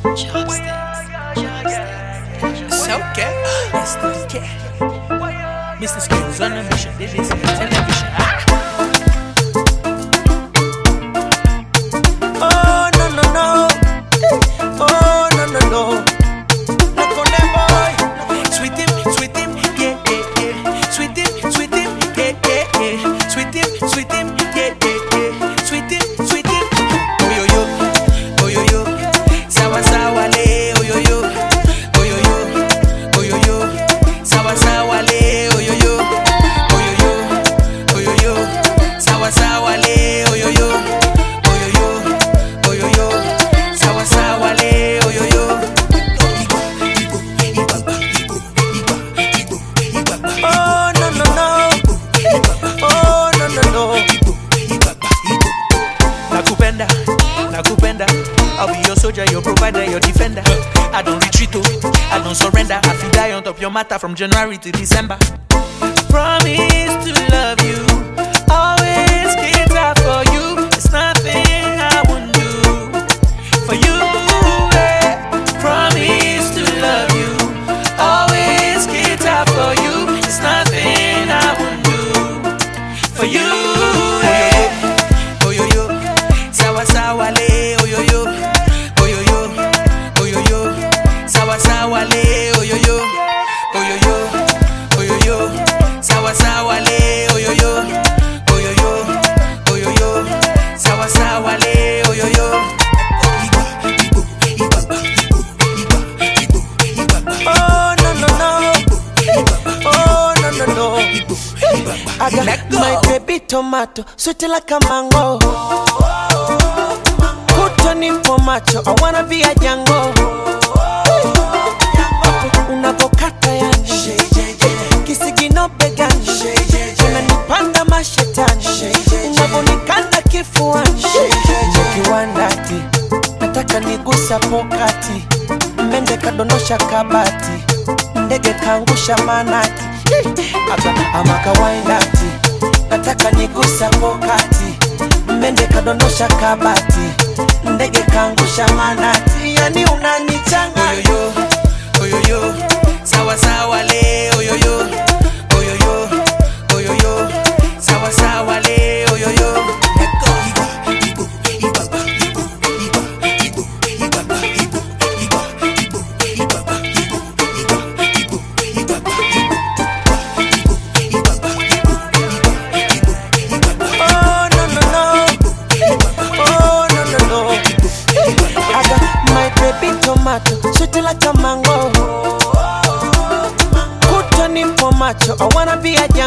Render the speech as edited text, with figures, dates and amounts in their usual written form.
Okay. Mr. Skills on a mission. This is television. Oh no no no, oh no no no. Nakone boy, Sweet him, yeah yeah yeah. Sweet him, yeah yeah yeah. Sweet him, yeah yeah yeah. Sweet him, oh yo yo, oh yo yo. Sawa sawa le, oh yo yo, oh yo yo, oh yo yo. Sawa sawa le, oh yo yo, oh yo yo, oh yo yo. Sawa sawa le, oh yo yo, oh yo yo, oh yo yo. Sawa sawa le, oh yo yo. oh no no no, oh no no no. Nakupenda, I'll be your soldier, your provider, your defender. I don't retreat, I don't surrender. I feel die on top your matter from January to December. Promise to love you, always cater for you. It's nothing I wouldn't do for you. Promise to love you, always cater for you. It's nothing I wouldn't do for you. Oh yo yo, sawa sawa le, oh yo yo, oh yo yo, oh yo yo, sawa sawa le, oh yo yo, oh yo yo, oh yo yo, sawa sawa le, oh yo yo, oh yo yo, oh yo yo, sawa sawa le, oh yo yo. Oh no no no, oh no no no. I got my baby tomato, sweet like a mango. Put on him for macho, I wanna be a Django. Unavokata yani, kisigino begani, unanipanda mashetani, unavonikanda kifuani. Kiwandati, nataka nigusa pokati, mende kadondosha kabati, ndege kaangusha manati. Ama kawaindati, nataka nigusa pokati, mende kadondosha kabati, ndege kaangusha manati. Yani unanichanga Oh yo yo, sawa sawa le, oh yo yo, oh yo yo, oh yo yo, sawa sawa le, oh yo yo. oh no no no, oh no no no. I got my baby tomato, sweet like a mango. Put on him for macho, I wanna be a Django.